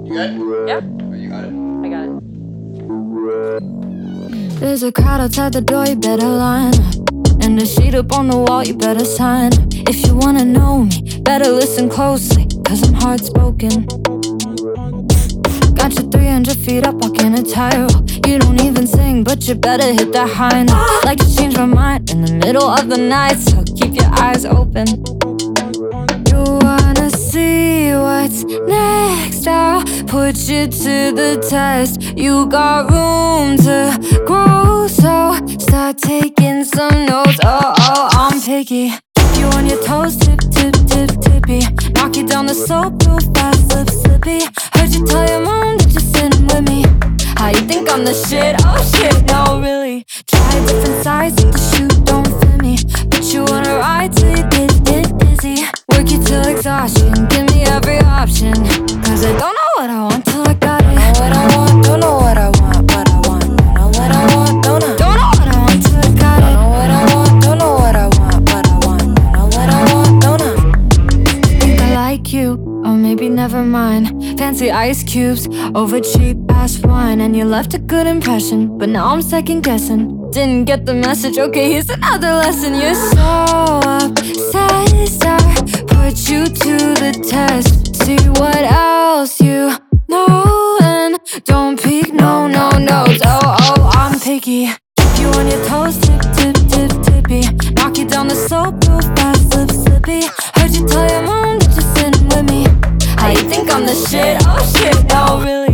You got it? Yeah, Oh, you got it? I got it. There's a crowd outside the door, you better line up. And a sheet up on the wall, you better sign up. If you wanna know me, better listen closely, cause I'm hard spoken. Got you 300 feet up, walking a tightrope. You don't even sing, but you better hit that high note. Like to change my mind in the middle of the night, so keep your eyes open. You wanna see what's next? I'll put you to the test. You got room to grow, so start taking some notes. Oh, I'm picky. Keep you on your toes, tip, tip, tip, tippy. Knock you down the slope real fast, slip, slippy. Heard you tell your mom that you're sitting with me. How you think I'm the shit? Oh shit, no really. Try a different size if the shoe don't fit me. But you wanna ride till you get dizzy. Work you till exhaustion, give me every option. Cause I don't know what I want till I got it. Don't know what I want, what I want. Don't know what I want, don't know. Don't know what I want till I got it. Don't know what I want, what I want. Don't know what I want, don't know. Think I like you, or maybe never mind. Fancy ice cubes over cheap ass wine. And you left a good impression, but now I'm second guessing. Didn't get the message, okay, here's another lesson. You're so obsessed, I put you to the test. See what else you know, and don't peek, no notes. Oh, I'm picky. Keep you on your toes, tip, tip, tip, tippy. Knock you down the slope real fast, slip, slippy. Heard you tell your mom that you're sitting with me. How you think I'm the shit? Oh shit, no really.